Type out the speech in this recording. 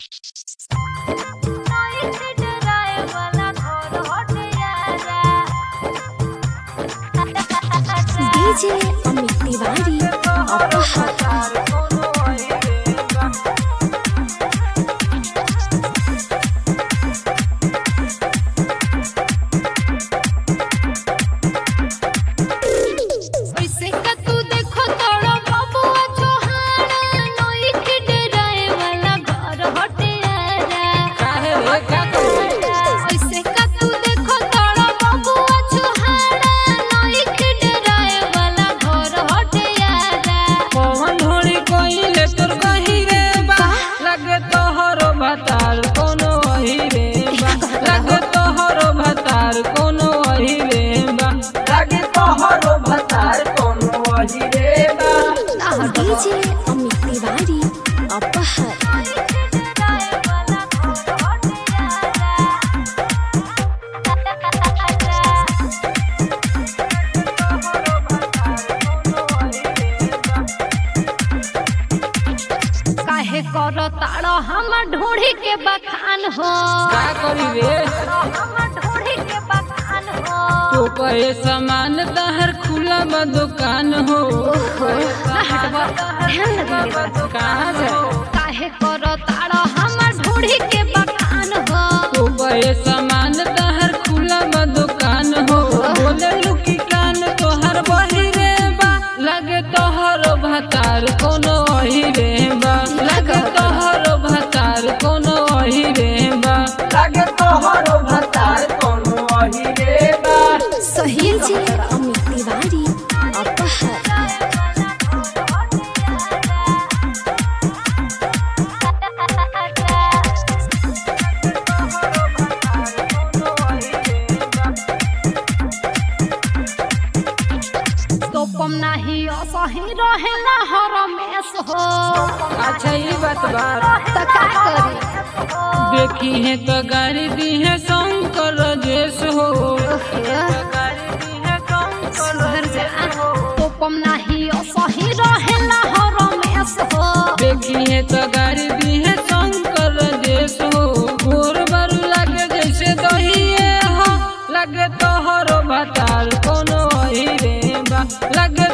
DJ Amit Tiwari अपहर DJ Amit Tiwari अपहर काहे करो ताड़ो हम ढूढ़ी के बखान हो का करी रे हम ढूढ़ी के बखान हो तो पे सामान तहर खुला बा दुकान हो हटवा ध्यान लगे कहाँ जाए काहे करो ताड़ो हम ढूढ़ी के बखान हो तो पे सामान तहर खुला बा दुकान हो बोले लुकी कान तोहर बही रे बा लगे तोहर भतार कोनो वही रे बा लगे तोहर भतार कोनो वही रे बा लगे तोहर भतार कोनो वही रे बा सही जे अमित तिवारी अपहर तो कम नाही असही रहेला हरमेश हो अच्छा ये बात बात त का करी देखी है तो गाड़ी दी है शंकर राजेश हो सुधर जा तो कम नाही असही रहेला हरमेश हो देखी है तो गाड़ी दी है शंकर राजेश हो गोर बारू लगे जैसे दही हो लगे तोहर भतार कोनो वही रे बा लगे